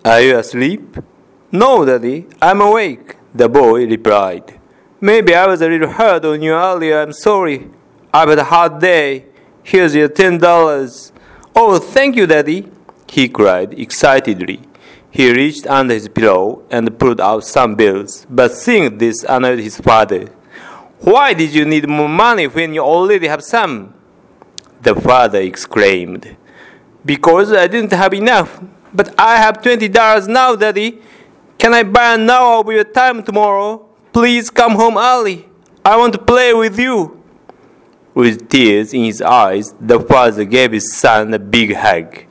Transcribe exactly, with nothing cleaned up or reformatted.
Are you asleep? No, Daddy, I'm awake, the boy replied. Maybe I was a little hard on you earlier, I'm sorry. I've had a hard day. Here's your ten dollars. Oh, thank you, Daddy, he cried excitedly. He reached under his pillow and pulled out some bills, but seeing this annoyed his father. Why did you need more money when you already have some? The father exclaimed. Because I didn't have enough. But I have twenty dollars now, Daddy. Can I buy an hour of your time tomorrow? Please come home early. I want to play with you. With tears in his eyes, the father gave his son a big hug.